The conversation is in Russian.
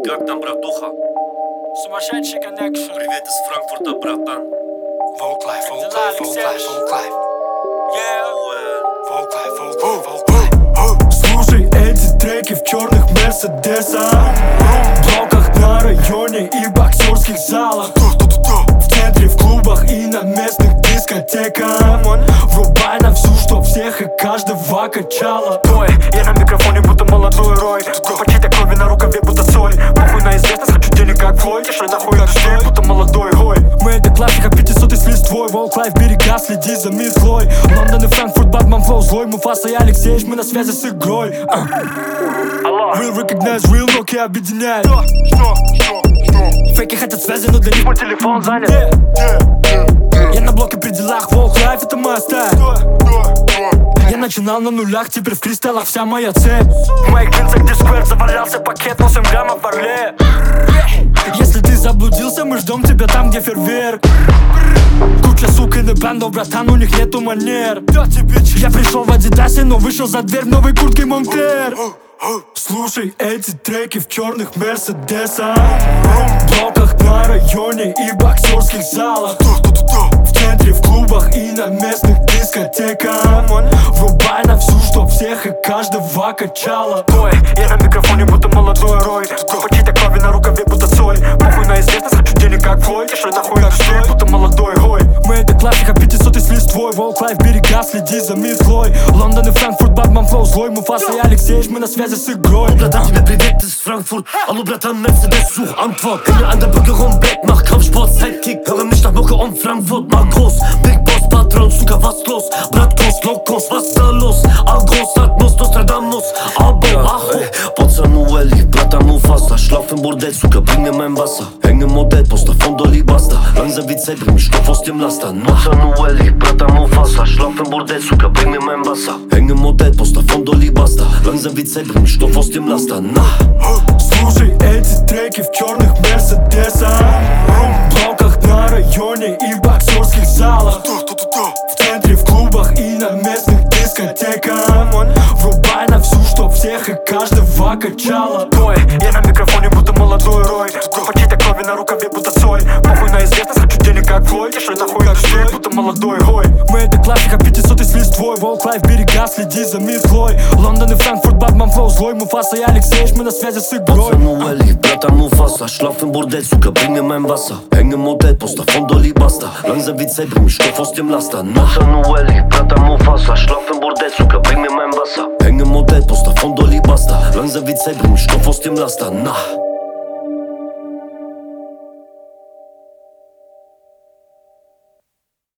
как там, братуха? Сумасшедший коннекшн. Привет из Франкфурта, братан. Волклайф. Слушай эти треки в черных мерседесах, в блоках на районе и боксерских залах, в центре, в клубах и на местных дискотеках. Врубай на всю, чтоб всех и каждого качало. Ой, я на микрофоне будто молодой Рой. Группа чьей-то крови на рукаве будто соль. Похуй на известность, хочу денег как Флойд. Тиши нахуй от людей, будто молодой Гой. Мы это классика 500 с листвой. Волклайф, берега, следи за метлой. Лондон и Франкфурт, Батман, Флоу злой. Муфаса и Алексеевич, мы на связи с игрой. Real recognize, real Nokia объединяет. Фейки хотят связи, но для них мой телефон занят. Я на блоке при делах, Волклайф это моя стая. Я начинал на нулях, теперь в кристаллах вся моя цель. В моих джинсах, где сквер, завалялся пакет, 8 граммов в Орле. Если ты заблудился, мы ждем тебя там, где фейерверк. Куча сук и бандов, братан, у них нету манер. Я пришел в Адидасе, но вышел за дверь в новой куртке Монклер. Слушай эти треки в черных мерседесах, в блоках на районе и боксерских залах, в центре, в клубах и на местных дискотеках. Врубай на всю, чтоб всех и каждого качало. Ой, я на микрофоне будто молодой Рой. Группа чьей-то крови на рукаве будто соль. Похуй на известность, хочу денег как Флойд. Тиши нахуй от людей, будто молодой Гой. Мы это классика 500 с листвой. Волклайф, берега, следи за метлой. Лондон и Франкфурт, Батман, Флоу злой. Муфаса и Алексеевич, мы на связи с игрой. Bratан, тебе привет из Frankfurt. Hallo Bratан, Mercedes, such Antwort. Hänge an der Brücke rum, Black, mach Kampfsport, Sidekick. Höre mich nach Mucke um Frankfurt, mach groß. Big Boss, Patron, Zucker, was los? Bratkost, Lokos, was da los? Algos, Atmos, Nostradamus, Abo, Acho. Pocanu Eli, Brata Mufasa. Schlaf im Bordell, Zucker, bring mir mein Wasser. Hänge Modellposter von Dolly Buster. Langsam wie Zeit, bring mich Stoff aus dem Laster. Pocanu Eli, Brata Mufasa. Schlaf im Bordell, Zucker, bring mir mein Wasser. Hänge Modellposter von Dolly Buster. Langsam wie Zeit, bring mich Stoff aus dem Laster. Слушай эти треки в черных мерседесах, в блоках на районе и боксерских залах, в центре, в клубах и на местных дискотеках. Врубай на всю, чтоб всех и каждого качало. Ой, я на микрофоне будто молодой Рой. Группа чьей-то крови на рукаве будто соль. Похуй на известность, хочу денег как Флойд. Тиши нахуй от людей, будто молодой Гой. Мы это классика 500 с листвой. Волклайф, берега, следи за метлой. Лондон и Франкфурт, Батман, Флоу злой. Муфаса и Алексеевич, мы на связи с игрой. Pocanu Eli, Brata Mufasa. Schlaf im Bordell, Zucker, bring mir mein Wasser. Hänge Modellposter von Dolly Buster. Langsam wie Zeit, bring mich Stoff aus dem Laster. Pocanu Eli, Brata Mufasa. Schlaf im Bordell, Zucker, bring mir mein Wasser. Hänge Modellposter von Dolly Buster. Langsam wie Zeit, bring mich Stoff aus dem Laster.